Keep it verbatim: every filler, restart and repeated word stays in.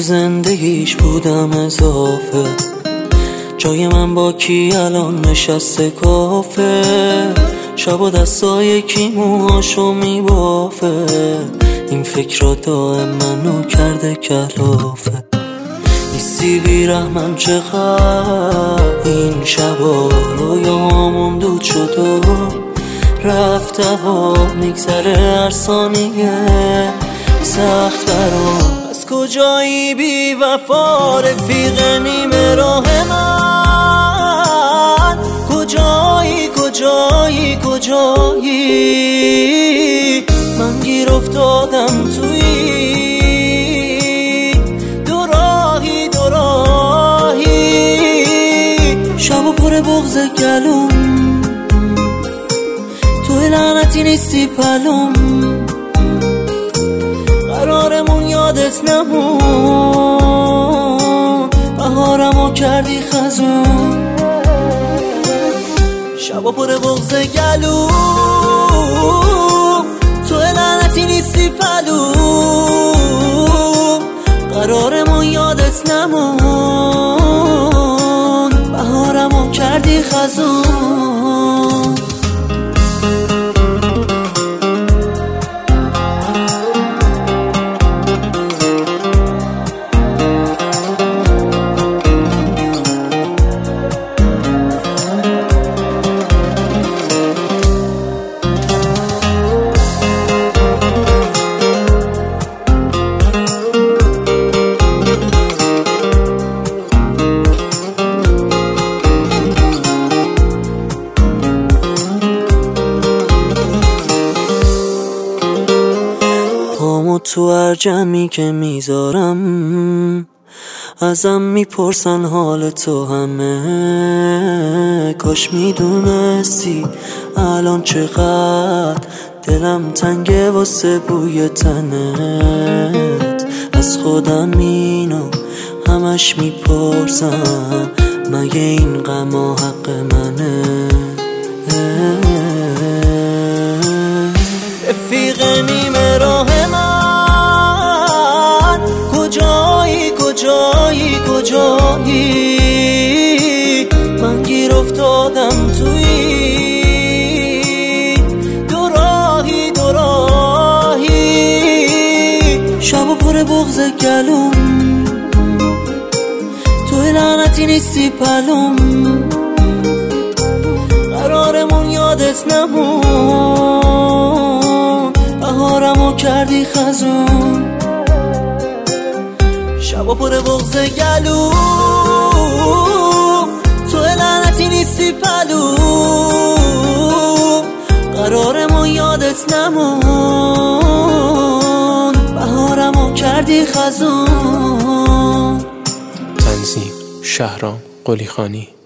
زندگیش بودم اضافه، جای من با کی الان نشسته کافه، شب و دستای کی موهاشو میبافه، این فکر را دائم منو کرده کلافه. نیستی بیرحمم چقدر این شبا رویامون دود شد و رفت و میگذره هر ثانیه سخت برام. از کجایی بی وفا رفیق نیمه راه من، کجایی کجایی کجایی، من گیر افتادم توی دو راهی دو راهی، شب و پر بغض گلوم، توی لعنتی نیستی پلوم، قرارمون یادت نمون، بهارمو کردی خزون، شبا پر بغض گلوم، توی لعنتی نیستی پلوم، قرارمون یادت نمون، بهارمو کردی خزون. تو هر جمعی که میذارم ازم میپرسن حال تو همه، کاش میدونستی الان چقدر دلم تنگه واسه بوی تنت. از خودم اینو همش میپرسم، مگه این غم حق منه؟ رفیق نیمه راه من، کجایی کجایی کجایی، من گیر افتادم توی دو راهی دو راهی، شب و پر بغض گلوم، توی لعنتی نیستی پلوم، قرارمون یادت نمون، بهارمو کردی خزون، شبا پر بغض گلوم، تو لعنتی نیستی پلوم، قرارمو یادت نمون، بهارمو کردی خزون. تنظیم شهرام قلیخانی.